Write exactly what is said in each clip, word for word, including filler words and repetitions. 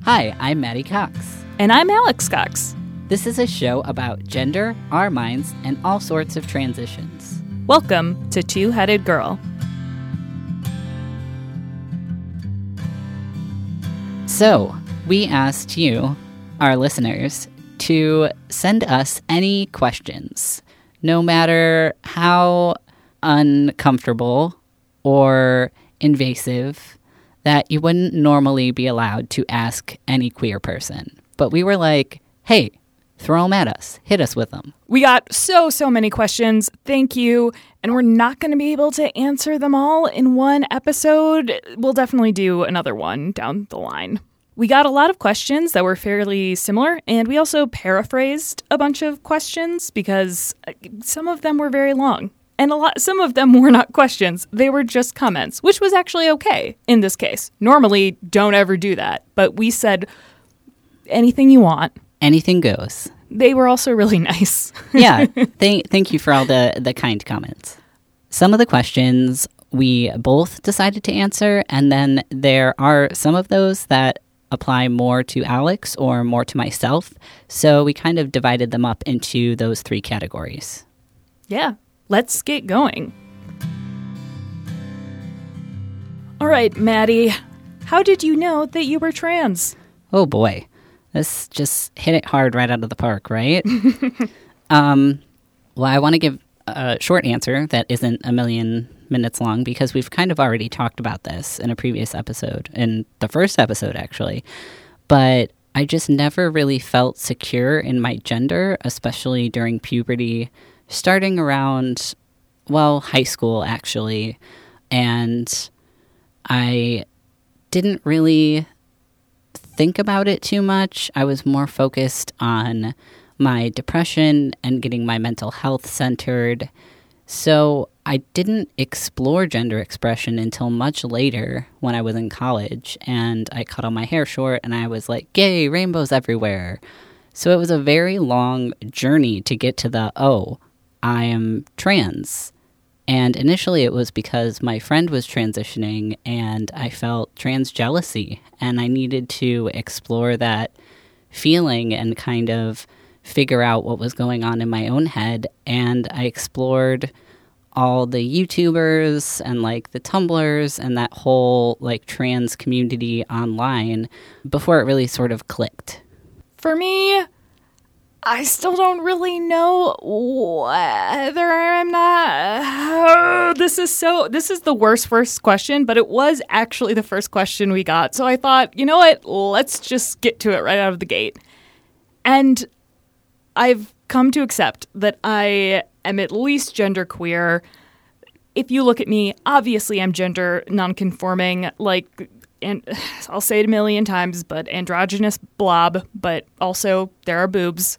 Hi, I'm Maddie Cox. And I'm Alex Cox. This is a show about gender, our minds, and all sorts of transitions. Welcome to Two-Headed Girl. So, we asked you, our listeners, to send us any questions, no matter how uncomfortable or invasive, that you wouldn't normally be allowed to ask any queer person. But we were like, hey, throw them at us. Hit us with them. We got so, so many questions. Thank you. And we're not going to be able to answer them all in one episode. We'll definitely do another one down the line. We got a lot of questions that were fairly similar, and we also paraphrased a bunch of questions because some of them were very long. And a lot, some of them were not questions. They were just comments, which was actually okay in this case. Normally, don't ever do that. But we said anything you want. Anything goes. They were also really nice. Yeah. Th- thank you for all the, the kind comments. Some of the questions we both decided to answer, and then there are some of those that apply more to Alex or more to myself. So we kind of divided them up into those three categories. Yeah. Let's get going. All right, Maddie, how did you know that you were trans? Oh boy, this just hit it hard right out of the park, right? um, well, I want to give a short answer that isn't a million minutes long because we've kind of already talked about this in a previous episode, in the first episode actually, but I just never really felt secure in my gender, especially during puberty. Starting around, well, high school, actually, and I didn't really think about it too much. I was more focused on my depression and getting my mental health centered, so I didn't explore gender expression until much later when I was in college, and I cut all my hair short, and I was like, yay, rainbows everywhere. So it was a very long journey to get to the, oh, I am trans. And initially it was because my friend was transitioning and I felt trans jealousy and I needed to explore that feeling and kind of figure out what was going on in my own head. And I explored all the YouTubers and like the Tumblrs and that whole like trans community online before it really sort of clicked. For me, I still don't really know whether I'm not. Oh, this is so. This is the worst first question, but it was actually the first question we got. So I thought, you know what? Let's just get to it right out of the gate. And I've come to accept that I am at least genderqueer. If you look at me, obviously I'm gender nonconforming. Like, and I'll say it a million times, but androgynous blob. But also there are boobs.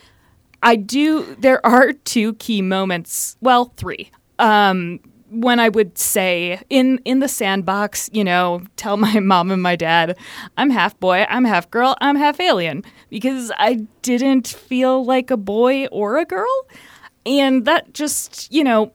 I do, there are two key moments, well, three, um, when I would say in, in the sandbox, you know, tell my mom and my dad, I'm half boy, I'm half girl, I'm half alien, because I didn't feel like a boy or a girl. And that just, you know,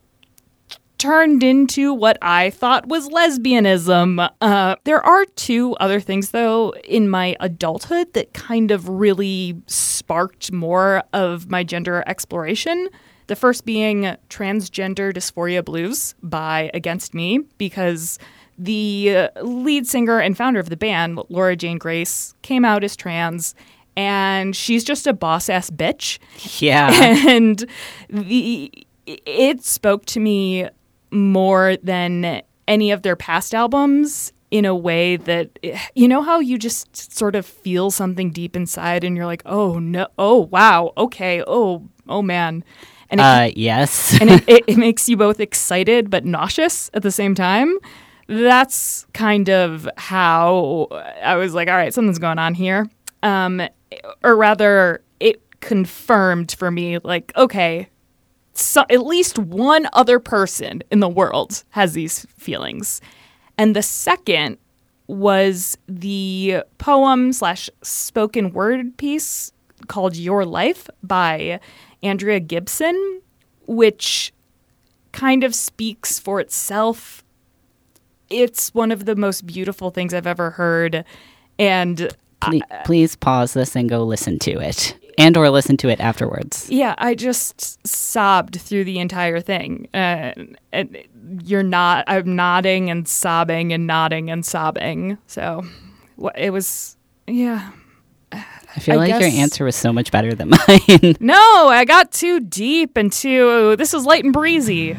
turned into what I thought was lesbianism. Uh, there are two other things, though, in my adulthood that kind of really sparked more of my gender exploration. The first being Transgender Dysphoria Blues by Against Me, because the lead singer and founder of the band, Laura Jane Grace, came out as trans, and she's just a boss-ass bitch. Yeah. And the it spoke to me more than any of their past albums in a way that, you know how you just sort of feel something deep inside and you're like, oh, no, oh, wow, okay, oh, oh, man. And it, uh, yes. and it, it, it makes you both excited but nauseous at the same time. That's kind of how I was like, all right, something's going on here. Um, or rather, it confirmed for me, like, okay, so at least one other person in the world has these feelings. And the second was the poem slash spoken word piece called Your Life by Andrea Gibson, which kind of speaks for itself. It's one of the most beautiful things I've ever heard. And Please, please pause this and go listen to it. And or listen to it afterwards. Yeah, I just sobbed through the entire thing. Uh, and you're not, I'm nodding and sobbing and nodding and sobbing. So it was, yeah. I feel I like guess, your answer was so much better than mine. No, I got too deep and too, this is light and breezy.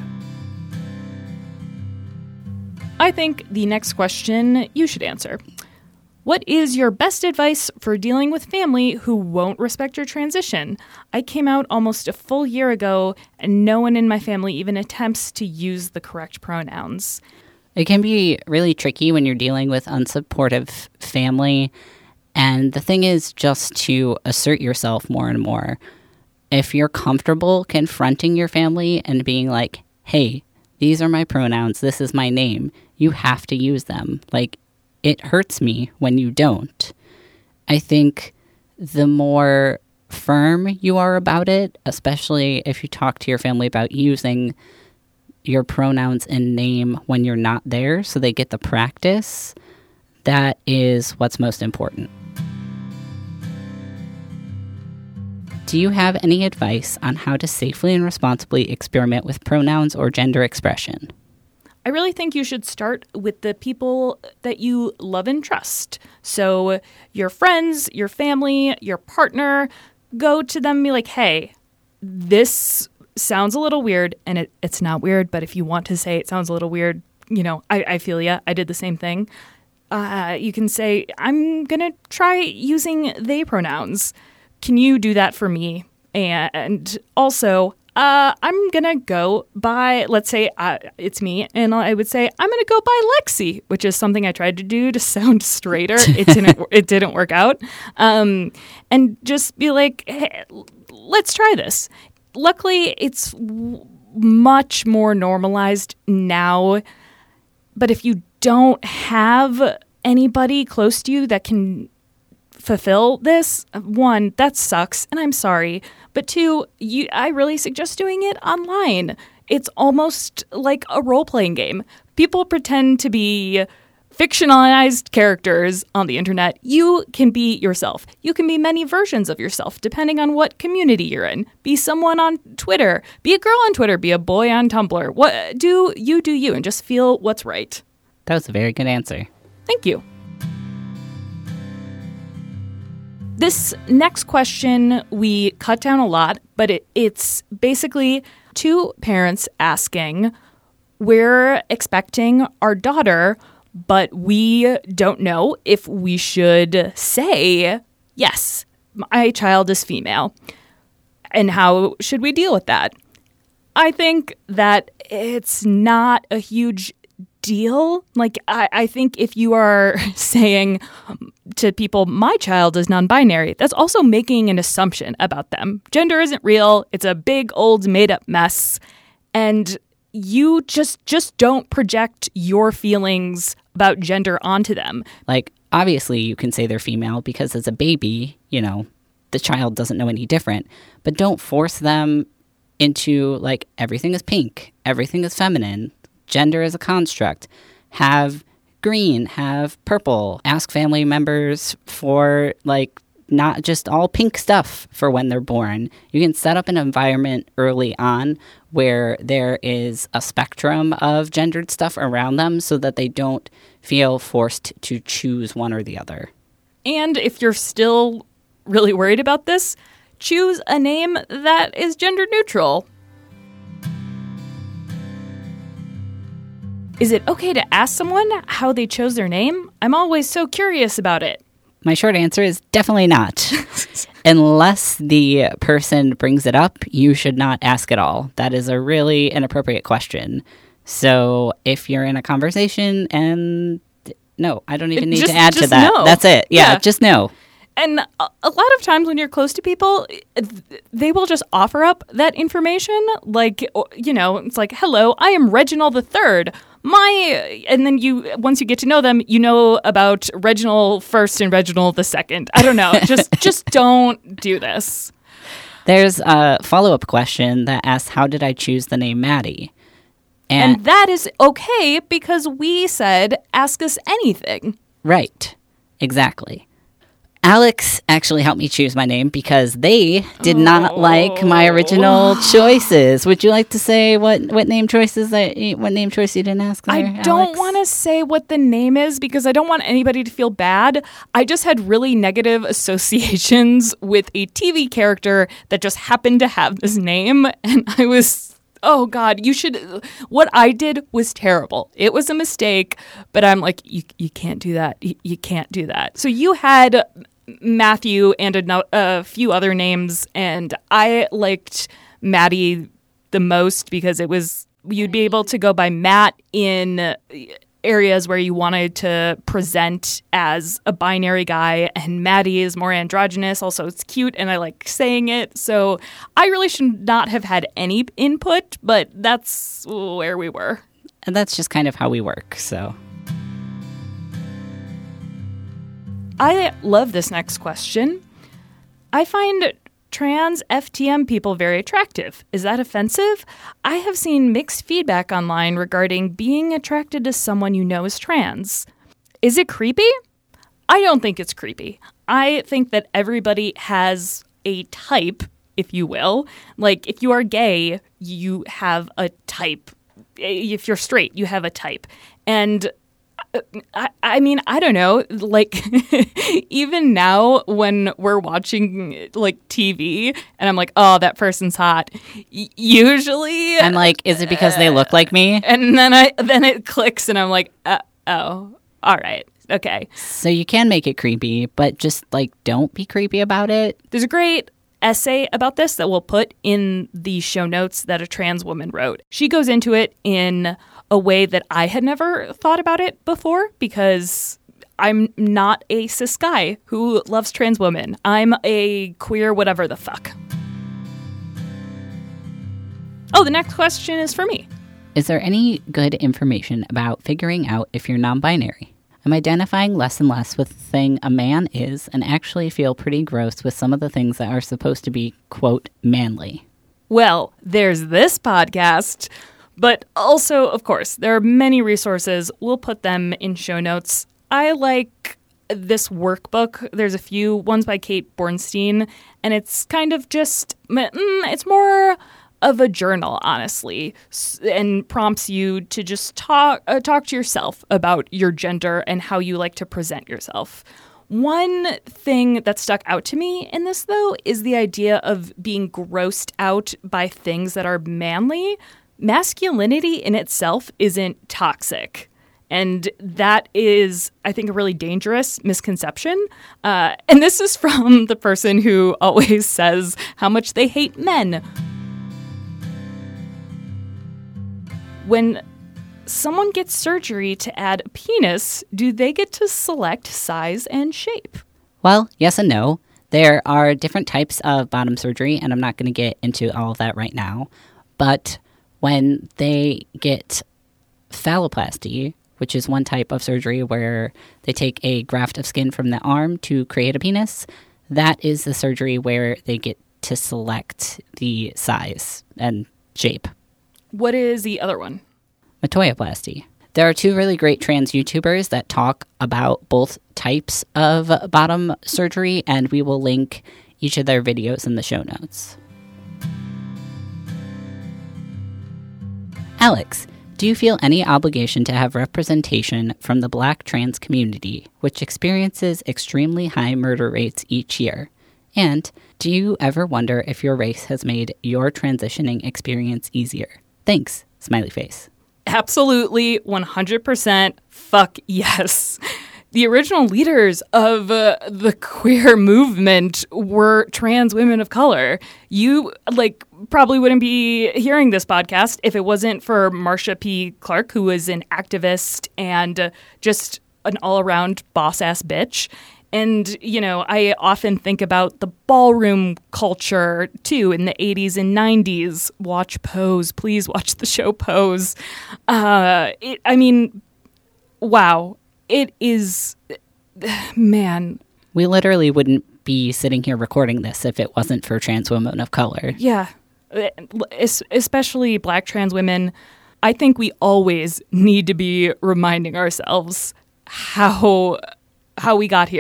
I think the next question you should answer. What is your best advice for dealing with family who won't respect your transition? I came out almost a full year ago, and no one in my family even attempts to use the correct pronouns. It can be really tricky when you're dealing with unsupportive family. And the thing is just to assert yourself more and more. If you're comfortable confronting your family and being like, hey, these are my pronouns, this is my name, you have to use them. Like, it hurts me when you don't. I think the more firm you are about it, especially if you talk to your family about using your pronouns and name when you're not there so they get the practice, that is what's most important. Do you have any advice on how to safely and responsibly experiment with pronouns or gender expression? I really think you should start with the people that you love and trust. So your friends, your family, your partner, go to them and be like, hey, this sounds a little weird, and it, it's not weird, but if you want to say it sounds a little weird, you know, I, I feel ya. I did the same thing. Uh, you can say, I'm going to try using they pronouns. Can you do that for me? And also, Uh, I'm going to go by, let's say uh, it's me, and I would say, I'm going to go by Lexi, which is something I tried to do to sound straighter. It didn't It didn't work out. Um, and just be like, hey, let's try this. Luckily, it's w- much more normalized now. But if you don't have anybody close to you that can fulfill this, one, that sucks, and I'm sorry. But two, you, I really suggest doing it online. It's almost like a role-playing game. People pretend to be fictionalized characters on the internet. You can be yourself. You can be many versions of yourself, depending on what community you're in. Be someone on Twitter. Be a girl on Twitter. Be a boy on Tumblr. What do you do you, and just feel what's right. That was a very good answer. Thank you. This next question we cut down a lot, but it, it's basically two parents asking, we're expecting our daughter, but we don't know if we should say, yes, my child is female. And how should we deal with that? I think that it's not a huge deal. Like, I, I think if you are saying to people, my child is non-binary, that's also making an assumption about them. Gender isn't real. It's a big, old, made-up mess. And you just just don't project your feelings about gender onto them. Like, obviously, you can say they're female because as a baby, you know, the child doesn't know any different. But don't force them into, like, everything is pink, everything is feminine. Gender is a construct. Have green, have purple. Ask family members for, like, not just all pink stuff for when they're born. You can set up an environment early on where there is a spectrum of gendered stuff around them so that they don't feel forced to choose one or the other. And if you're still really worried about this, choose a name that is gender neutral. Is it okay to ask someone how they chose their name? I'm always so curious about it. My short answer is definitely not. Unless the person brings it up, you should not ask at all. That is a really inappropriate question. So if you're in a conversation and no, I don't even need just, to add to that. No. That's it. Yeah, yeah, just no. And a, a lot of times when you're close to people, they will just offer up that information. Like, you know, it's like, hello, I am Reginald the Third. My, and then you, once you get to know them, you know about Reginald First and Reginald the Second. I don't know. Just, just don't do this. There's a follow-up question that asks, how did I choose the name Maddie? And, and that is okay because we said, ask us anything. Right. Exactly. Alex actually helped me choose my name because they did not like my original choices. Would you like to say what, what name choices that what name choice you didn't ask there, I don't want to say what the name is because I don't want anybody to feel bad. I just had really negative associations with a T V character that just happened to have this name, and I was, oh God, you should, what I did was terrible. It was a mistake, but I'm like, you you can't do that. You, you can't do that. So you had Matthew and a, no- a few other names, and I liked Maddie the most because it was, you'd be able to go by Matt in areas where you wanted to present as a binary guy, and Maddie is more androgynous. Also, it's cute, and I like saying it. So I really should not have had any input, but that's where we were. And that's just kind of how we work, so... I love this next question. I find trans F T M people very attractive. Is that offensive? I have seen mixed feedback online regarding being attracted to someone you know is trans. Is it creepy? I don't think it's creepy. I think that everybody has a type, if you will. Like, if you are gay, you have a type. If you're straight, you have a type. And I, I mean, I don't know, like, even now when we're watching, like, T V, and I'm like, oh, that person's hot, y- usually... I'm like, is it because uh, they look like me? And then I then it clicks, and I'm like, uh, oh, all right, okay. So you can make it creepy, but just, like, don't be creepy about it. There's a great essay about this that we'll put in the show notes that a trans woman wrote. She goes into it in a way that I had never thought about it before because I'm not a cis guy who loves trans women. I'm a queer whatever the fuck. Oh, the next question is for me. Is there any good information about figuring out if you're non-binary? I'm identifying less and less with the thing a man is and actually feel pretty gross with some of the things that are supposed to be, quote, manly. Well, there's this podcast. But also, of course, there are many resources. We'll put them in show notes. I like this workbook. There's a few ones by Kate Bornstein, and it's kind of just, it's more of a journal, honestly, and prompts you to just talk uh, talk to yourself about your gender and how you like to present yourself. One thing that stuck out to me in this, though, is the idea of being grossed out by things that are manly. Masculinity in itself isn't toxic. And that is, I think, a really dangerous misconception. Uh, and this is from the person who always says how much they hate men. When someone gets surgery to add a penis, do they get to select size and shape? Well, yes and no. There are different types of bottom surgery, and I'm not going to get into all of that right now. But when they get phalloplasty, which is one type of surgery where they take a graft of skin from the arm to create a penis, that is the surgery where they get to select the size and shape. What is the other one? Metoyoplasty. There are two really great trans YouTubers that talk about both types of bottom surgery, and we will link each of their videos in the show notes. Alex, do you feel any obligation to have representation from the Black trans community, which experiences extremely high murder rates each year? And do you ever wonder if your race has made your transitioning experience easier? Thanks, smiley face. Absolutely, one hundred percent fuck yes. The original leaders of uh, the queer movement were trans women of color. You, like, probably wouldn't be hearing this podcast if it wasn't for Marsha P. Clark, who was an activist and uh, just an all-around boss-ass bitch. And, you know, I often think about the ballroom culture, too, in the eighties and nineties. Watch Pose. Please watch the show Pose. Uh, it, I mean, wow. It is, man. We literally wouldn't be sitting here recording this if it wasn't for trans women of color. Yeah, especially Black trans women. I think we always need to be reminding ourselves how how we got here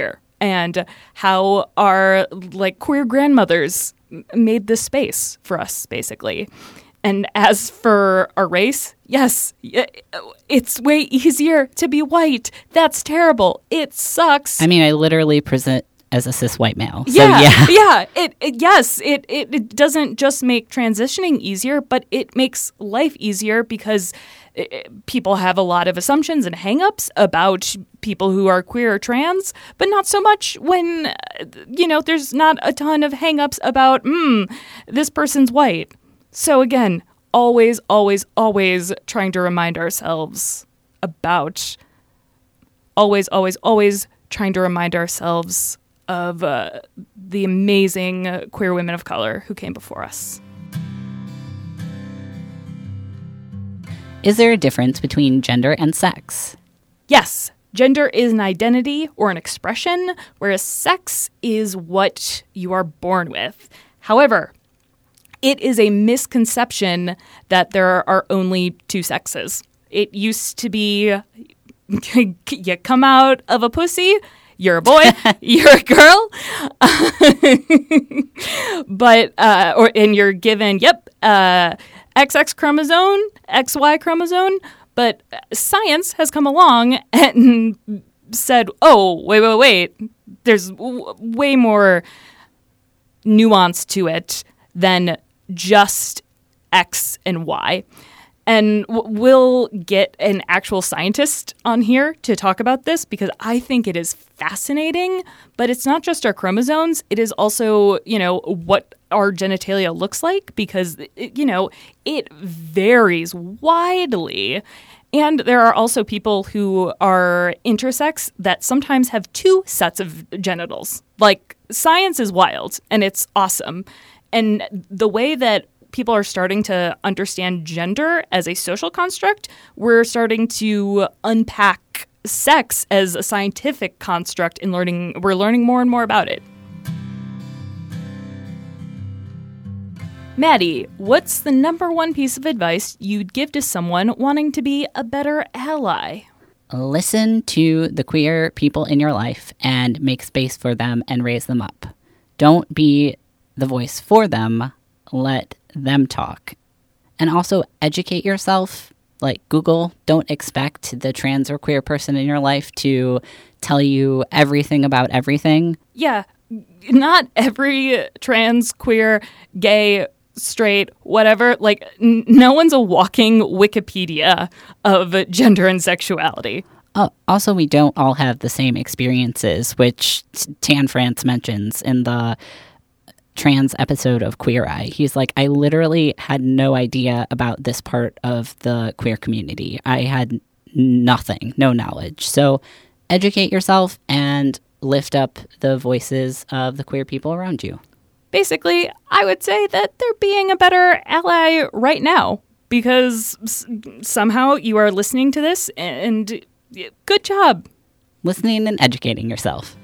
and how our like queer grandmothers made this space for us, basically. And as for our race, yes, it's way easier to be white. That's terrible. It sucks. I mean, I literally present as a cis white male. So, yeah, yeah. yeah. It, it yes, it, it it doesn't just make transitioning easier, but it makes life easier because it, people have a lot of assumptions and hangups about people who are queer or trans, but not so much when, you know, there's not a ton of hangups about, hmm, this person's white. So again, always, always, always trying to remind ourselves about, always, always, always trying to remind ourselves of uh, the amazing uh, queer women of color who came before us. Is there a difference between gender and sex? Yes. Gender is an identity or an expression, whereas sex is what you are born with. However, it is a misconception that there are only two sexes. It used to be you come out of a pussy, you're a boy, you're a girl, but uh, or and you're given yep uh, X X chromosome, X Y chromosome. But science has come along and said, "Oh, wait, wait, wait! There's w- way more nuance to it than just X and Y." And we'll get an actual scientist on here to talk about this because I think it is fascinating. But it's not just our chromosomes. It is also, you know, what our genitalia looks like because, it, you know, it varies widely. And there are also people who are intersex that sometimes have two sets of genitals. Like, science is wild and it's awesome. And the way that people are starting to understand gender as a social construct, we're starting to unpack sex as a scientific construct and learning we're learning more and more about it. Maddie, what's the number one piece of advice you'd give to someone wanting to be a better ally? Listen to the queer people in your life and make space for them and raise them up. Don't be the voice for them. Let them talk. And also educate yourself. Like Google, don't expect the trans or queer person in your life to tell you everything about everything. Yeah, not every trans, queer, gay, straight, whatever, like n- no one's a walking Wikipedia of gender and sexuality. Uh, also, we don't all have the same experiences, which Tan France mentions in the trans episode of Queer Eye. He's like, I literally had no idea about this part of the queer community. I had nothing, no knowledge. So educate yourself and lift up the voices of the queer people around you. Basically, I would say that they're being a better ally right now because s- somehow you are listening to this and good job. Listening and educating yourself.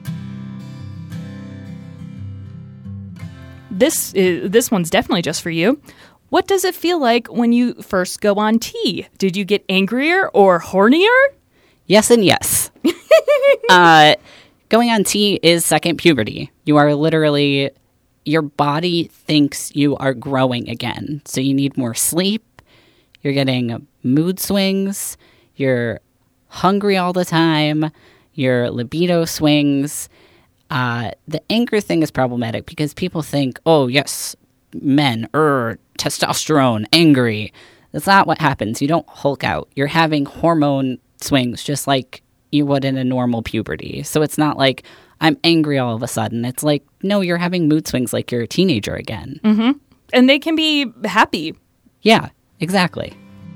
This is, this one's definitely just for you. What does it feel like when you first go on T? Did you get angrier or hornier? Yes and yes. uh, going on T is second puberty. You are literally, your body thinks you are growing again. So you need more sleep. You're getting mood swings. You're hungry all the time. Your libido swings. Uh, the anger thing is problematic because people think, oh, yes, men, er, testosterone, angry. That's not what happens. You don't Hulk out. You're having hormone swings just like you would in a normal puberty. So it's not like I'm angry all of a sudden. It's like, no, you're having mood swings like you're a teenager again. Mm-hmm. And they can be happy. Yeah, exactly.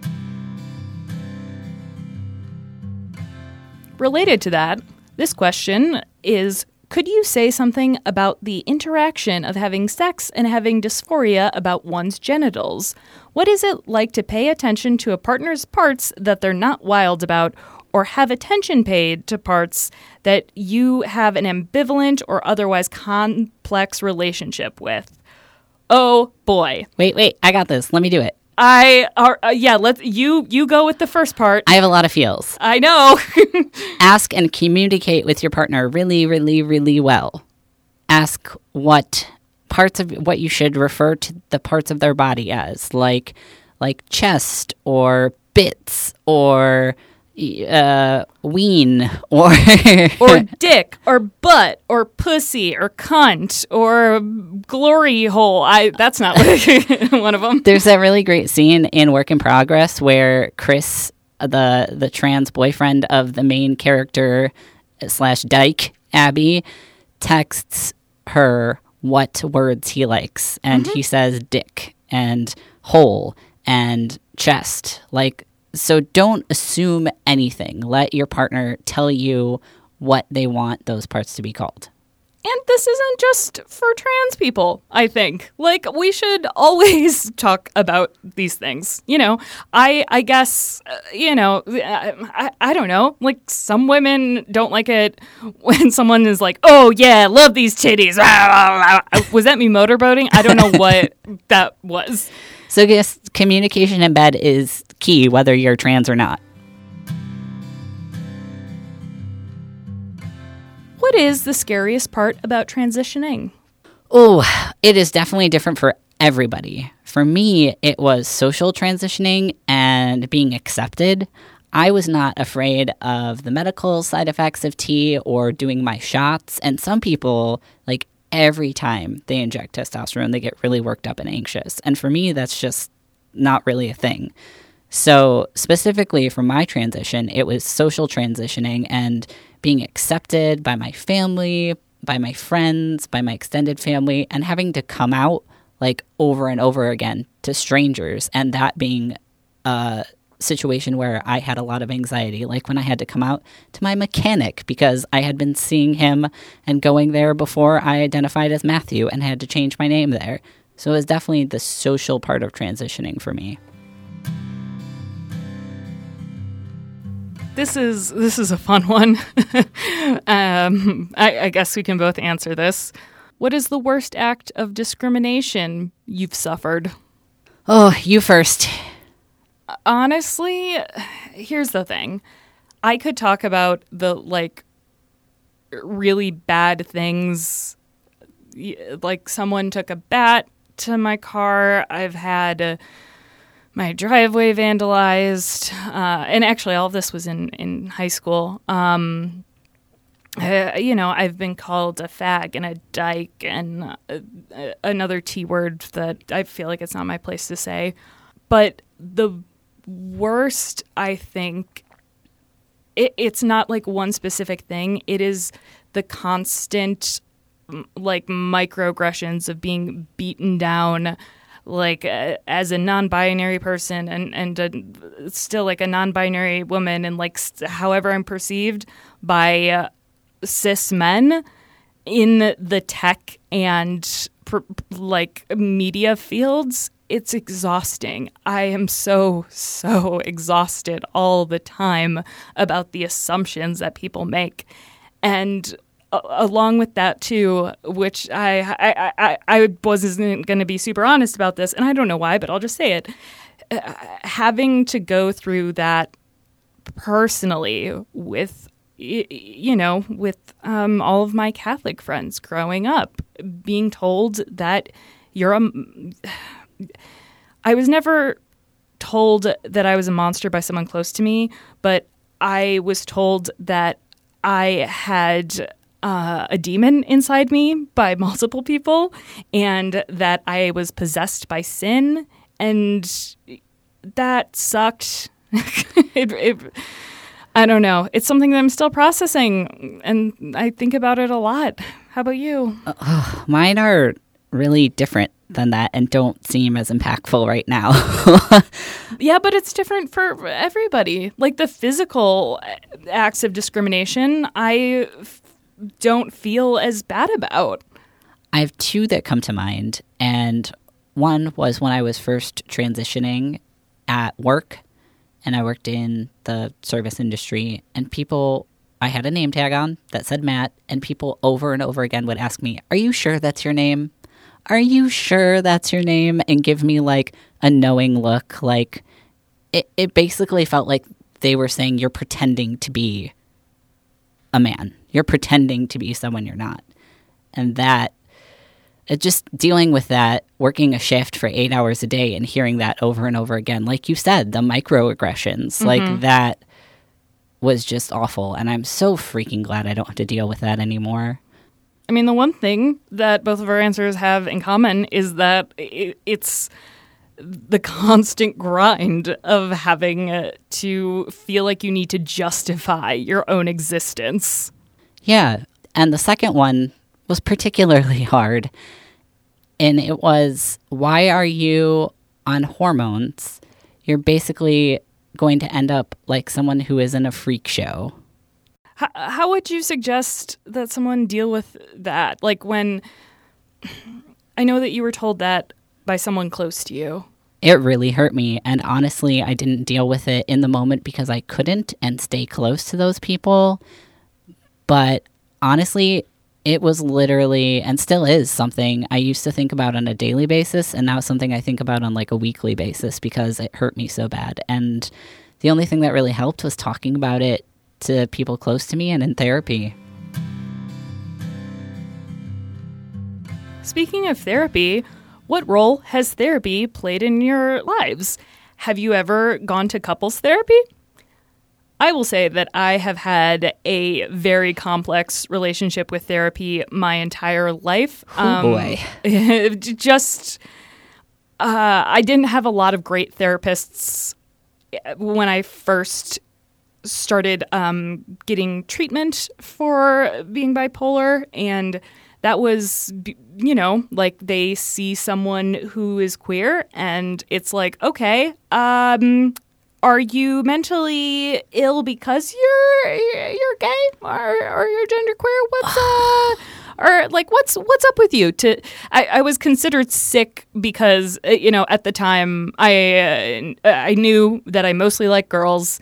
Related to that, this question is, could you say something about the interaction of having sex and having dysphoria about one's genitals? What is it like to pay attention to a partner's parts that they're not wild about, or have attention paid to parts that you have an ambivalent or otherwise complex relationship with? Oh, boy. Wait, wait, I got this. Let me do it. I are uh, yeah. Let's you you go with the first part. I have a lot of feels. I know. Ask and communicate with your partner really, really, really well. Ask what parts of what you should refer to the parts of their body as, like like chest or bits or uh, ween or or dick or butt or pussy or cunt or glory hole. I that's not like one of them. There's that really great scene in Work in Progress where Chris, the the trans boyfriend of the main character slash dyke, Abby, texts her what words he likes, and mm-hmm. he says dick and hole and chest. Like, so don't assume anything. Let your partner tell you what they want those parts to be called. And this isn't just for trans people, I think. Like, we should always talk about these things. You know, I I guess, uh, you know, I, I don't know. Like, some women don't like it when someone is like, oh, yeah, love these titties. Was that me motorboating? I don't know what that was. So I guess communication in bed is key, whether you're trans or not. What is the scariest part about transitioning? Oh, it is definitely different for everybody. For me, it was social transitioning and being accepted. I was not afraid of the medical side effects of T or doing my shots. And some people, like every time they inject testosterone, they get really worked up and anxious. And for me, that's just not really a thing. So specifically for my transition, it was social transitioning and being accepted by my family, by my friends, by my extended family, and having to come out like over and over again to strangers, and that being a situation where I had a lot of anxiety, like when I had to come out to my mechanic because I had been seeing him and going there before I identified as Matthew and had to change my name there. So it was definitely the social part of transitioning for me. This is this is a fun one. um, I, I guess we can both answer this. What is the worst act of discrimination you've suffered? Oh, you first. Honestly, here's the thing. I could talk about the, like, really bad things. Like, someone took a bat to my car. I've had... Uh, my driveway vandalized, uh, and actually all of this was in, in high school. Um, uh, you know, I've been called a fag and a dyke and uh, another T word that I feel like it's not my place to say. But the worst, I think, it, it's not like one specific thing. It is the constant, like, microaggressions of being beaten down, like uh, as a non-binary person and and a, still like a non-binary woman, and like st- however I'm perceived by uh, cis men in the tech and pr- like media fields. It's exhausting. I am so, so exhausted all the time about the assumptions that people make. And along with that, too, which I I, I, I wasn't going to be super honest about this, and I don't know why, but I'll just say it. Uh, having to go through that personally with, you know, with um, all of my Catholic friends growing up, being told that you're a... I was never told that I was a monster by someone close to me, but I was told that I had... Uh, a demon inside me by multiple people, and that I was possessed by sin, and that sucked. it, it, I don't know. It's something that I'm still processing, and I think about it a lot. How about you? Uh, mine are really different than that and don't seem as impactful right now. Yeah, but it's different for everybody. Like the physical acts of discrimination, I... don't feel as bad about. I have two that come to mind, and one was when I was first transitioning at work, and I worked in the service industry, and people, I had a name tag on that said Matt, and people over and over again would ask me, are you sure that's your name? are you sure that's your name? And give me like a knowing look. Like it, it basically felt like they were saying you're pretending to be a man. You're pretending to be someone you're not. And that, it just dealing with that, working a shift for eight hours a day and hearing that over and over again, like you said, the microaggressions, mm-hmm. like that was just awful. And I'm so freaking glad I don't have to deal with that anymore. I mean, the one thing that both of our answers have in common is that it, it's the constant grind of having uh, to feel like you need to justify your own existence. Yeah. And the second one was particularly hard. And it was, why are you on hormones? You're basically going to end up like someone who is in a freak show. How, how would you suggest that someone deal with that? Like when, I know that you were told that by someone close to you. It really hurt me. And honestly, I didn't deal with it in the moment because I couldn't and stay close to those people. But honestly, it was literally, and still is, something I used to think about on a daily basis. And now it's something I think about on like a weekly basis because it hurt me so bad. And the only thing that really helped was talking about it to people close to me and in therapy. Speaking of therapy, what role has therapy played in your lives? Have you ever gone to couples therapy? I will say that I have had a very complex relationship with therapy my entire life. Oh, um, boy. Just, uh, I didn't have a lot of great therapists when I first started um, getting treatment for being bipolar, and that was, you know, like they see someone who is queer and it's like, okay, um, are you mentally ill because you're you're gay or, or you're genderqueer? What's uh or like what's what's up with you? To I, I was considered sick because you know at the time I uh, I knew that I mostly like girls,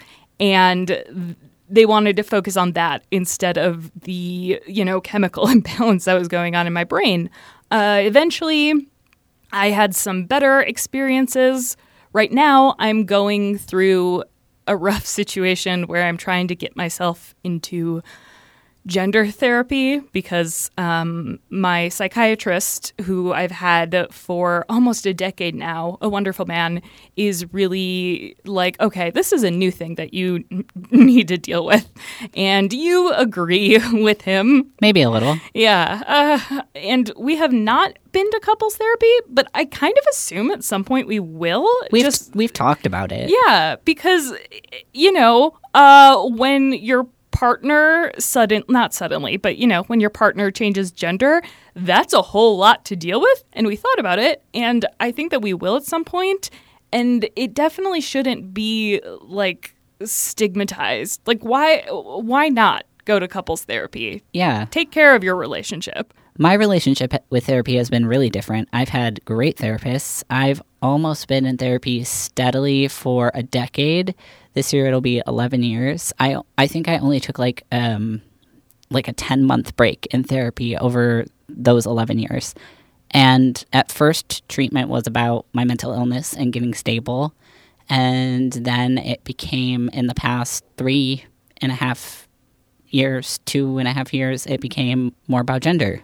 and they wanted to focus on that instead of the you know chemical imbalance that was going on in my brain. Uh, eventually, I had some better experiences. Right now, I'm going through a rough situation where I'm trying to get myself into gender therapy because um, my psychiatrist, who I've had for almost a decade now, a wonderful man, is really like, okay, this is a new thing that you n- need to deal with. And you agree with him. Maybe a little. Yeah. Uh, and we have not been to couples therapy, but I kind of assume at some point we will. We've, Just, we've talked about it. Yeah, because, you know, uh, when you're partner sudden not suddenly but you know when your partner changes gender, that's a whole lot to deal with, and we thought about it, and I think that we will at some point, and it definitely shouldn't be like stigmatized. Like why why not go to couples therapy? Yeah, take care of your relationship. My relationship with therapy has been really different. I've had great therapists. I've almost been in therapy steadily for a decade. This year it'll be eleven years. I I think I only took like um like a ten month break in therapy over those eleven years. And at first treatment was about my mental illness and getting stable. And then it became, in the past three and a half years, two and a half years, it became more about gender.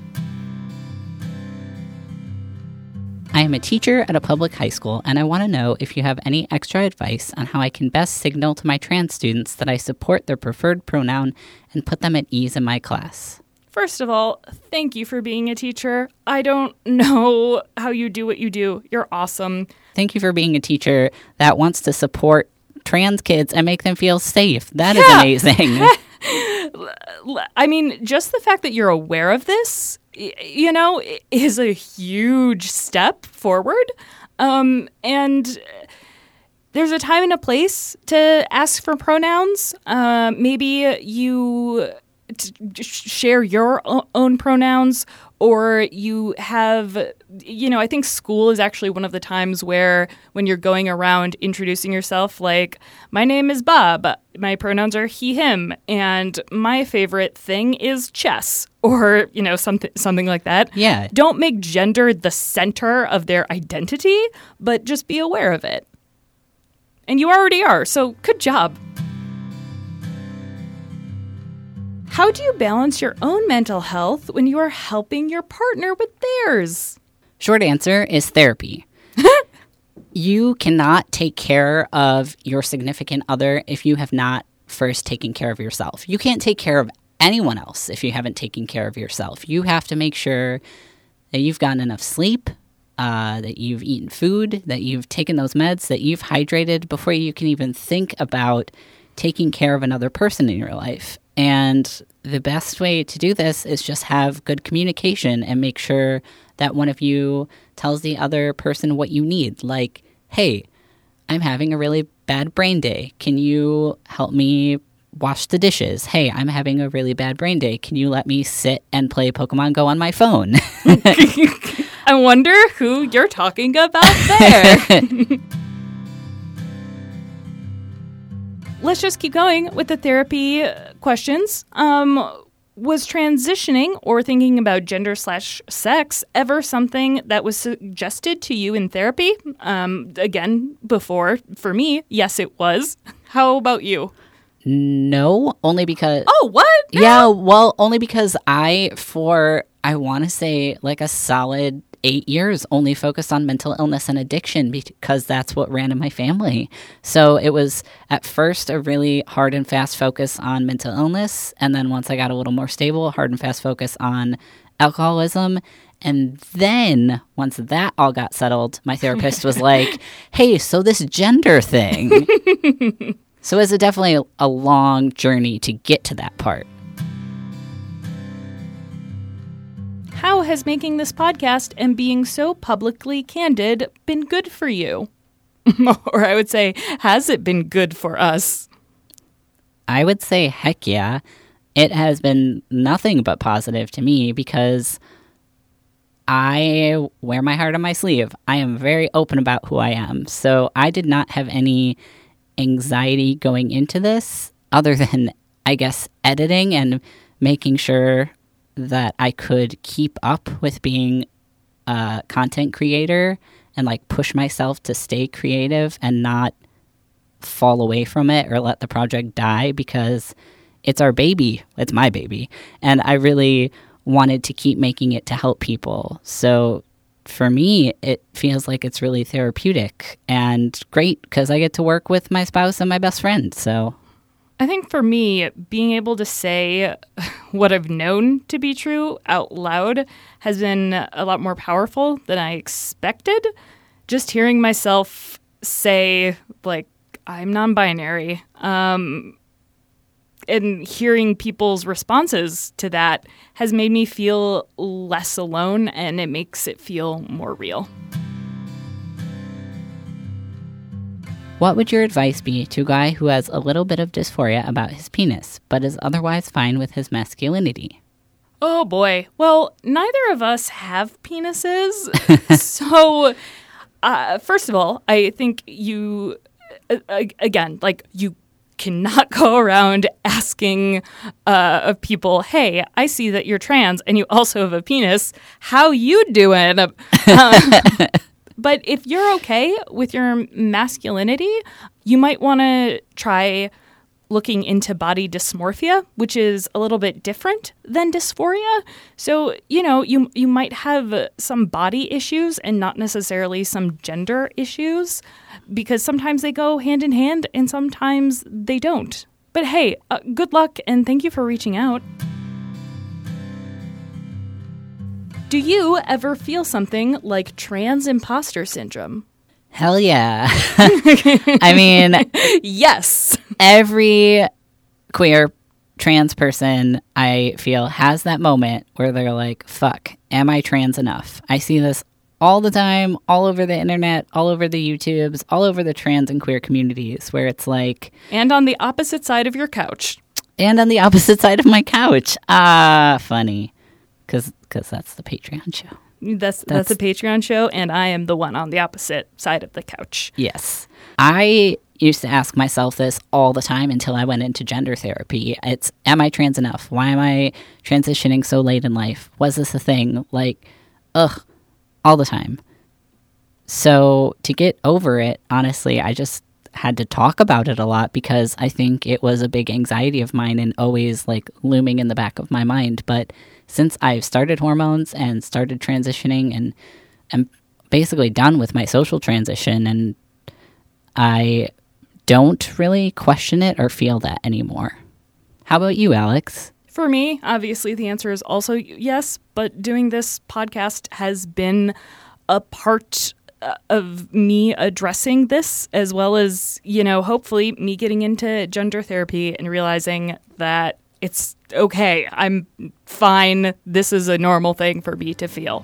I am a teacher at a public high school, and I want to know if you have any extra advice on how I can best signal to my trans students that I support their preferred pronoun and put them at ease in my class. First of all, thank you for being a teacher. I don't know how you do what you do. You're awesome. Thank you for being a teacher that wants to support trans kids and make them feel safe. That yeah. is amazing. I mean, just the fact that you're aware of this, you know, is a huge step forward. Um, and there's a time and a place to ask for pronouns. Uh, maybe you to share your own pronouns, or you have, you know, I think school is actually one of the times where when you're going around introducing yourself, like, my name is Bob, my pronouns are he, him, and my favorite thing is chess, or, you know, something something like that. Yeah. Don't make gender the center of their identity, but just be aware of it. And you already are, so good job. How do you balance your own mental health when you are helping your partner with theirs? Short answer is therapy. You cannot take care of your significant other if you have not first taken care of yourself. You can't take care of anyone else if you haven't taken care of yourself. You have to make sure that you've gotten enough sleep, uh, that you've eaten food, that you've taken those meds, that you've hydrated before you can even think about taking care of another person in your life. And the best way to do this is just have good communication and make sure that one of you tells the other person what you need. Like, hey, I'm having a really bad brain day. Can you help me wash the dishes? Hey, I'm having a really bad brain day. Can you let me sit and play Pokemon Go on my phone? I wonder who you're talking about there. Let's just keep going with the therapy questions. Um, was transitioning or thinking about gender slash sex ever something that was suggested to you in therapy? Um, again, before, for me, yes, it was. How about you? No, only because... Oh, what? No. Yeah, well, only because I, for, I want to say, like a solid eight years, only focused on mental illness and addiction because that's what ran in my family. So it was, at first, a really hard and fast focus on mental illness. And then once I got a little more stable, hard and fast focus on alcoholism. And then, once that all got settled, my therapist was like, hey, so this gender thing... So it was a definitely a, a long journey to get to that part. How has making this podcast and being so publicly candid been good for you? Or I would say, has it been good for us? I would say, heck yeah. It has been nothing but positive to me because I wear my heart on my sleeve. I am very open about who I am. So I did not have any anxiety going into this other than, I guess, editing and making sure that I could keep up with being a content creator and like push myself to stay creative and not fall away from it or let the project die because it's our baby. It's my baby. And I really wanted to keep making it to help people. So for me, it feels like it's really therapeutic and great because I get to work with my spouse and my best friend. So I think for me, being able to say what I've known to be true out loud has been a lot more powerful than I expected. Just hearing myself say, like, I'm non-binary, um, and hearing people's responses to that has made me feel less alone, and it makes it feel more real. What would your advice be to a guy who has a little bit of dysphoria about his penis, but is otherwise fine with his masculinity? Oh boy. Well, neither of us have penises. So, uh, first of all, I think you, uh, again, like you cannot go around asking uh, of people, hey, I see that you're trans and you also have a penis. How you doing? Um, but if you're okay with your masculinity, you might want to try looking into body dysmorphia, which is a little bit different than dysphoria. So, you know, you you might have some body issues and not necessarily some gender issues, because sometimes they go hand in hand and sometimes they don't. But hey, uh, good luck and thank you for reaching out. Do you ever feel something like trans imposter syndrome? Hell yeah. I mean, yes. Every queer trans person I feel has that moment where they're like, fuck, am I trans enough? I see this all the time, all over the internet, all over the YouTubes, all over the trans and queer communities where it's like... And on the opposite side of your couch. And on the opposite side of my couch. Ah, funny. Because that's the Patreon show. That's, that's that's a Patreon show, and I am the one on the opposite side of the couch. Yes. I used to ask myself this all the time until I went into gender therapy. It's, am I trans enough? Why am I transitioning so late in life? Was this a thing? Like, ugh, all the time. So to get over it, honestly, I just had to talk about it a lot because I think it was a big anxiety of mine and always like looming in the back of my mind. But since I've started hormones and started transitioning and I'm basically done with my social transition, and I don't really question it or feel that anymore. How about you, Alex? For me, obviously the answer is also yes, but doing this podcast has been a part of me addressing this, as well as, you know, hopefully me getting into gender therapy and realizing that it's okay. I'm fine. This is a normal thing for me to feel.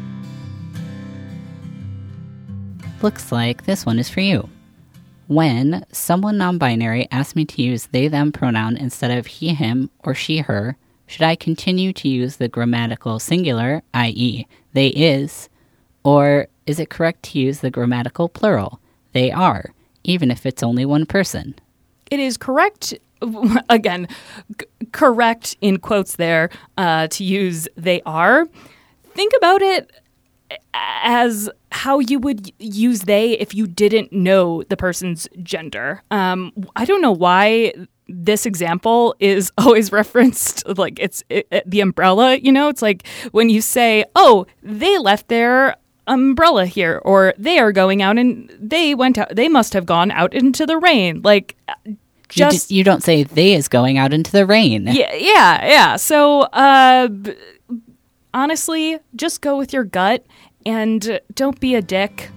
Looks like this one is for you. When someone non-binary asks me to use they, them pronoun instead of he, him, or she, her, should I continue to use the grammatical singular, that is, they, is, or is it correct to use the grammatical plural, they are, even if it's only one person? It is correct, again, c- correct in quotes there, uh, to use they are. Think about it as how you would use they if you didn't know the person's gender. Um, I don't know why this example is always referenced, like it's it, it, the umbrella, you know? It's like when you say, oh, they left their umbrella here, or they are going out and they went out, they must have gone out into the rain. Like, just you, d- you don't say they is going out into the rain. Yeah, yeah, yeah. So, uh, b- honestly, just go with your gut and don't be a dick.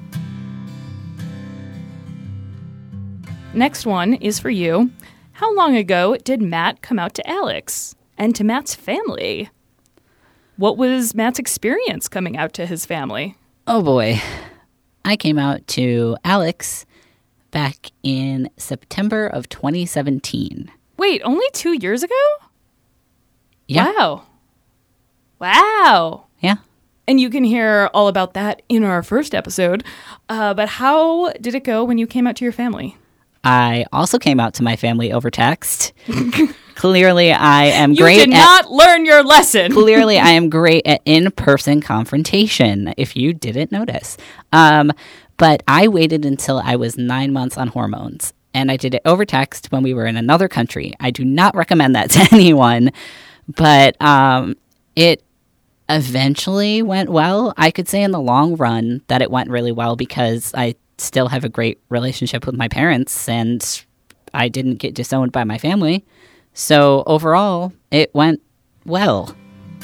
Next one is for you. How long ago did Matt come out to Alex and to Matt's family? What was Matt's experience coming out to his family? Oh boy. I came out to Alex back in September of twenty seventeen. Wait, only two years ago? Yeah. Wow. Wow. Yeah. And you can hear all about that in our first episode. Uh, but how did it go when you came out to your family? I also came out to my family over text. Clearly, I am you great You did at, not learn your lesson. Clearly, I am great at in-person confrontation, if you didn't notice. Um, but I waited until I was nine months on hormones, and I did it over text when we were in another country. I do not recommend that to anyone, but um, it eventually went well. I could say in the long run that it went really well because I still have a great relationship with my parents, and I didn't get disowned by my family. So overall, it went well.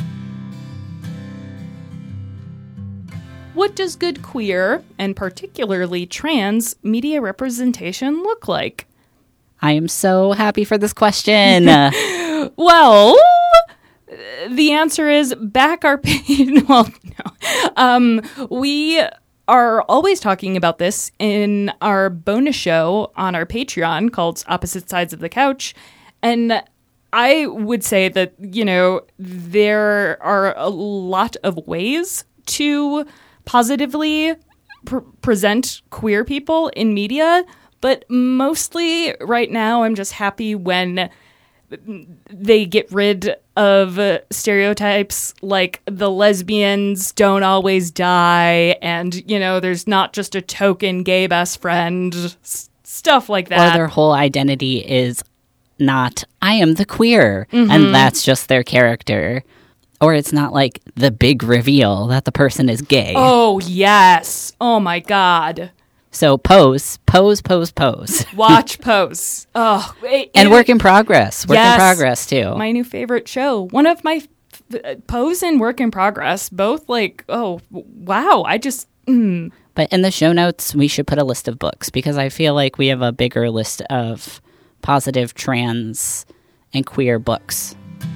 What does good queer, and particularly trans, media representation look like? I am so happy for this question. Well, the answer is back our pain. Well, no. Um, we are always talking about this in our bonus show on our Patreon called Opposite Sides of the Couch. And I would say that, you know, there are a lot of ways to positively pr- present queer people in media, but mostly right now I'm just happy when they get rid of stereotypes like the lesbians don't always die, and, you know, there's not just a token gay best friend, s- stuff like that. Or their whole identity is not, I am the queer, Mm-hmm. and that's just their character. Or it's not like the big reveal that the person is gay. Oh, yes. Oh, my God. So pose, pose, pose, pose. Watch Pose. Oh, it, And it, Work in Progress. Work Yes. in Progress, too. my new favorite show. One of my f- Pose and Work in Progress. Both like, oh, wow. I just, mm. But in the show notes, we should put a list of books because I feel like we have a bigger list of positive trans and queer books.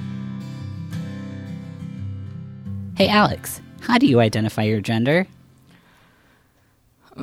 Hey, Alex, how do you identify your gender?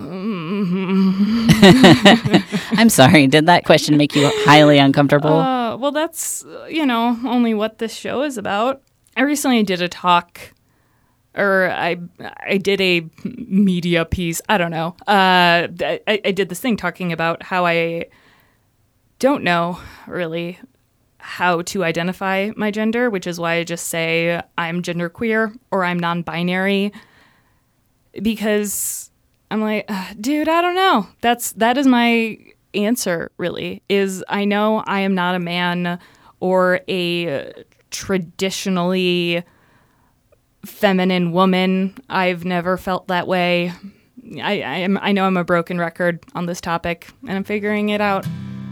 I'm sorry, did that question make you highly uncomfortable? Uh, well, that's, uh, you know, only what this show is about. I recently did a talk, or I I did a media piece. I don't know. Uh, I, I did this thing talking about how I don't know, really, how to identify my gender, which is why I just say I'm genderqueer or I'm non-binary, because I'm like, dude, I don't know. That's that is my answer, really, is I know I am not a man or a traditionally feminine woman. I've never felt that way. I, I am I know I'm a broken record on this topic, and I'm figuring it out.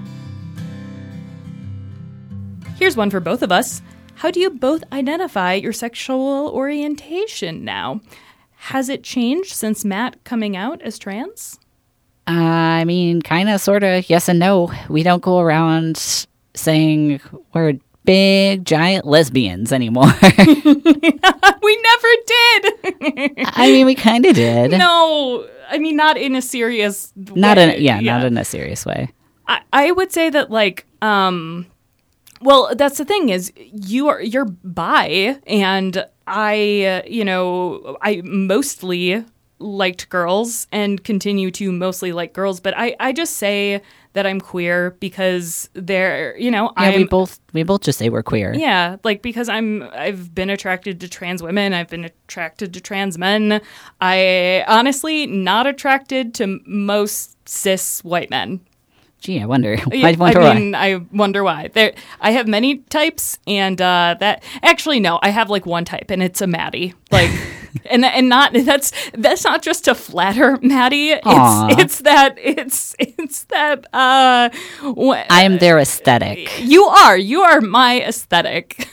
Here's one for both of us. How do you both identify your sexual orientation now? Has it changed since Matt coming out as trans? Uh, I mean, kind of, sort of, yes and no. We don't go around saying we're big, giant lesbians anymore. We never did. I mean, we kind of did. No, I mean, not in a serious way. Not in, yeah, yeah, not in a serious way. I, I would say that, like, um, well, that's the thing is you are, you're bi, and I, uh, you know, I mostly liked girls and continue to mostly like girls, but I, I just say that I'm queer because they're, you know, yeah, I'm, we both we both just say we're queer. Yeah, like because I'm I've been attracted to trans women, I've been attracted to trans men. I honestly not attracted to most cis white men. Gee, I wonder. Yeah, I wonder I mean, why. I wonder why. There, I have many types, and uh, that actually no, I have like one type, and it's a Maddie. Like, and and not that's that's not just to flatter Maddie. Aww. It's it's that it's it's that. Uh, wh- I am their aesthetic. You are you are my aesthetic.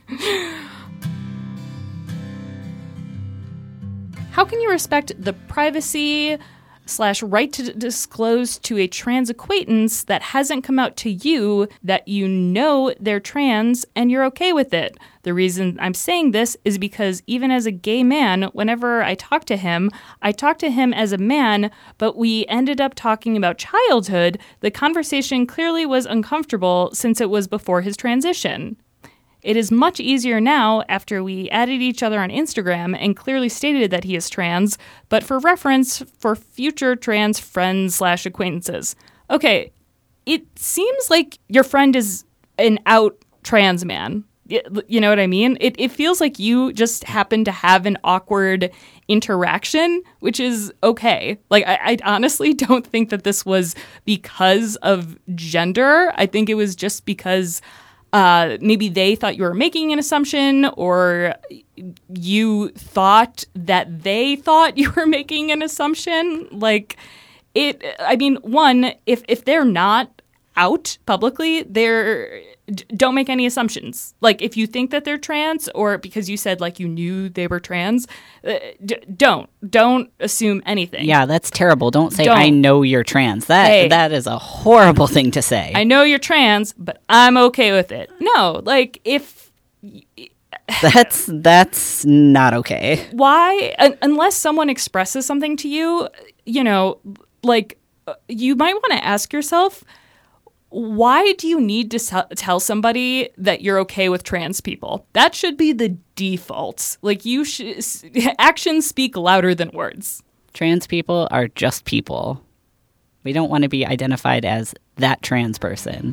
How can you respect the privacy slash right to disclose to a trans acquaintance that hasn't come out to you that you know they're trans and you're okay with it? The reason I'm saying this is because even as a gay man, whenever I talk to him, I talk to him as a man, but we ended up talking about childhood. The conversation clearly was uncomfortable since it was before his transition. It is much easier now after we added each other on Instagram and clearly stated that he is trans, but for reference, for future trans friends slash acquaintances. Okay, it seems like your friend is an out trans man. You know what I mean? It it feels like you just happen to have an awkward interaction, which is okay. Like, I, I honestly don't think that this was because of gender. I think it was just because Uh, maybe they thought you were making an assumption, or you thought that they thought you were making an assumption. Like, it, I mean, one, if, if they're not out publicly, they're, d- don't make any assumptions. Like, if you think that they're trans, or because you said, like, you knew they were trans, uh, d- don't. Don't assume anything. Yeah, that's terrible. Don't say, Don't. I know you're trans. That Hey. That is a horrible thing to say. I know you're trans, but I'm okay with it. No, like, if... That's that's not okay. Why, un- unless someone expresses something to you, you know, like, uh, you might want to ask yourself, why do you need to s- tell somebody that you're okay with trans people? That should be the default. Like, you should, s- actions speak louder than words. Trans people are just people. We don't want to be identified as that trans person.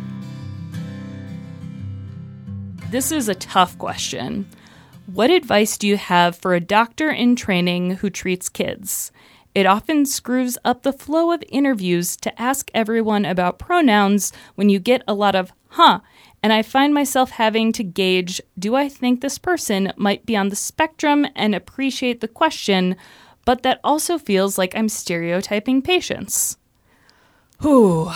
This is a tough question. What advice do you have for a doctor in training who treats kids? It often screws up the flow of interviews to ask everyone about pronouns when you get a lot of, huh, and I find myself having to gauge, do I think this person might be on the spectrum and appreciate the question, but that also feels like I'm stereotyping patients? Whew.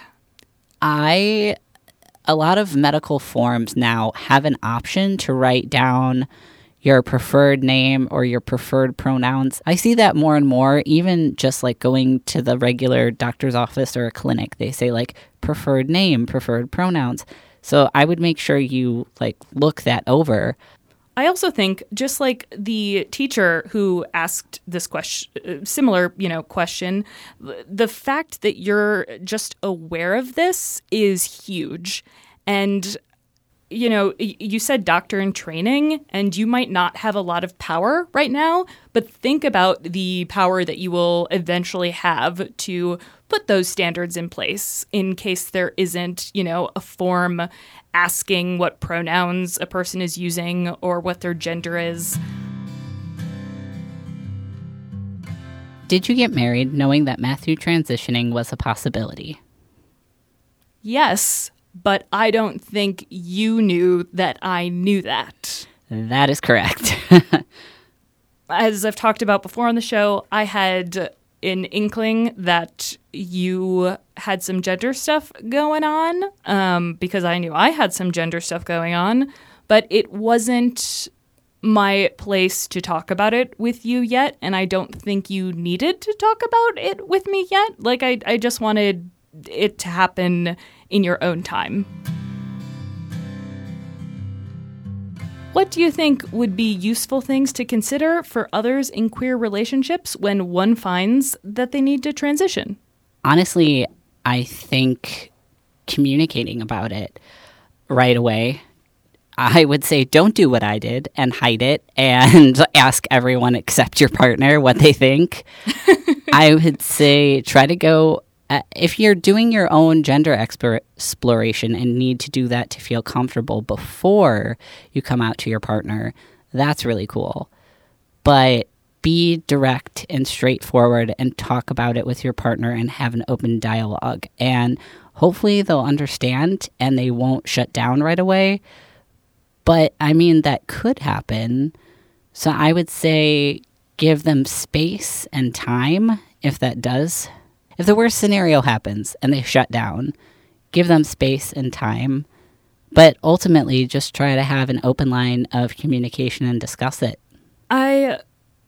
I, a lot of medical forms now have an option to write down your preferred name or your preferred pronouns. I see that more and more, even just like going to the regular doctor's office or a clinic. They say like preferred name, preferred pronouns. So I would make sure you like look that over. I also think, just like the teacher who asked this question, similar, you know, question, the fact that you're just aware of this is huge. And, you know, you said doctor in training, and you might not have a lot of power right now, but think about the power that you will eventually have to put those standards in place in case there isn't, you know, a form asking what pronouns a person is using or what their gender is. Did you get married knowing that Matthew transitioning was a possibility? Yes, but I don't think you knew that I knew that. That is correct. As I've talked about before on the show, I had an inkling that you had some gender stuff going on, um, because I knew I had some gender stuff going on, but it wasn't my place to talk about it with you yet, and I don't think you needed to talk about it with me yet. Like, I, I just wanted it to happen in your own time. What do you think would be useful things to consider for others in queer relationships when one finds that they need to transition? Honestly, I think communicating about it right away. I would say don't do what I did and hide it and ask everyone except your partner what they think. I would say try to go, uh, if you're doing your own gender explore- exploration and need to do that to feel comfortable before you come out to your partner, that's really cool. But be direct and straightforward and talk about it with your partner and have an open dialogue. And hopefully they'll understand and they won't shut down right away. But, I mean, that could happen. So I would say give them space and time if that does. If the worst scenario happens and they shut down, give them space and time. But ultimately, just try to have an open line of communication and discuss it. I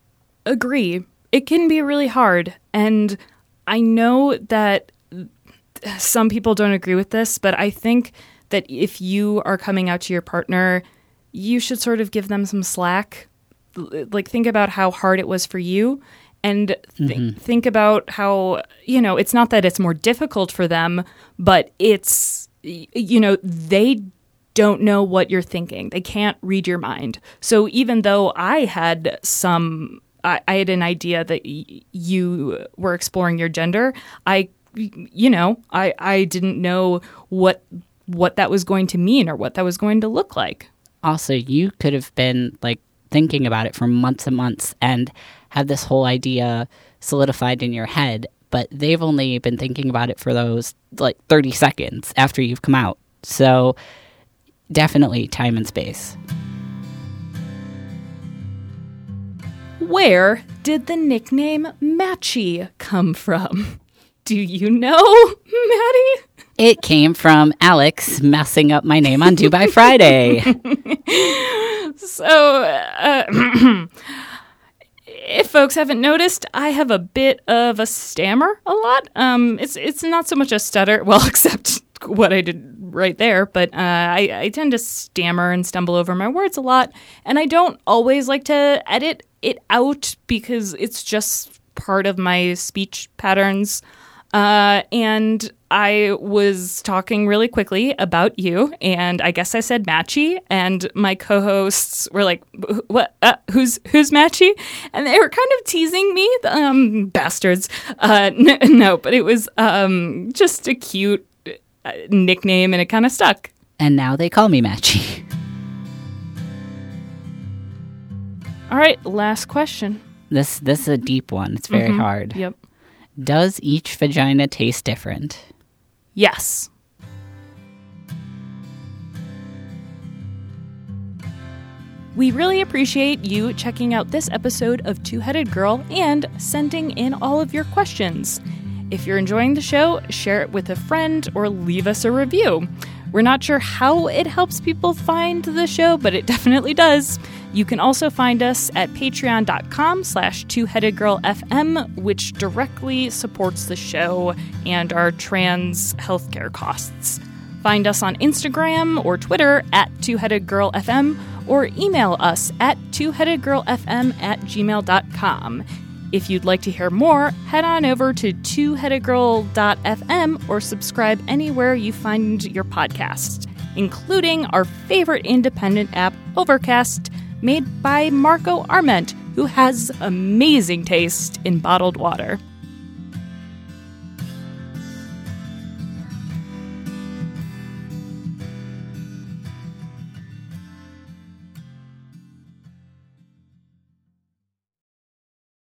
agree. It can be really hard. And I know that some people don't agree with this, but I think that if you are coming out to your partner, you should sort of give them some slack. Like, think about how hard it was for you, and th- mm-hmm. think about how, you know, it's not that it's more difficult for them, but it's, you know, they don't know what you're thinking. They can't read your mind. So even though I had some, I, I had an idea that y- you were exploring your gender, I, you know, I, I didn't know what what that was going to mean or what that was going to look like. Also, you could have been like thinking about it for months and months and had this whole idea solidified in your head, but they've only been thinking about it for those like thirty seconds after you've come out. So definitely time and space. Where did the nickname Matchy come from? Do you know, Maddie? It came from Alex messing up my name on Do By Friday. So, uh, if folks haven't noticed, I have a bit of a stammer a lot. Um, it's it's not so much a stutter, well, except what I did right there, but uh, I, I tend to stammer and stumble over my words a lot, and I don't always like to edit it out because it's just part of my speech patterns. Uh, and I was talking really quickly about you, and I guess I said Matchy, and my co-hosts were like, "What? Uh, who's who's Matchy?" And they were kind of teasing me, um, bastards. Uh, n- no, but it was um, just a cute uh, nickname, and it kind of stuck. And now they call me Matchy. All right, last question. This this is a deep one. It's very mm-hmm. hard. Yep. Does each vagina taste different? Yes. We really appreciate you checking out this episode of Two-Headed Girl and sending in all of your questions. If you're enjoying the show, share it with a friend or leave us a review. We're not sure how it helps people find the show, but it definitely does. You can also find us at patreon.com slash two-headedgirlfm, which directly supports the show and our trans healthcare costs. Find us on Instagram or Twitter at two-headedgirlfm, or email us at two-headedgirlfm at gmail dot com. If you'd like to hear more, head on over to two headed girl dot f m or subscribe anywhere you find your podcast. including our favorite independent app, Overcast, made by Marco Arment, who has amazing taste in bottled water.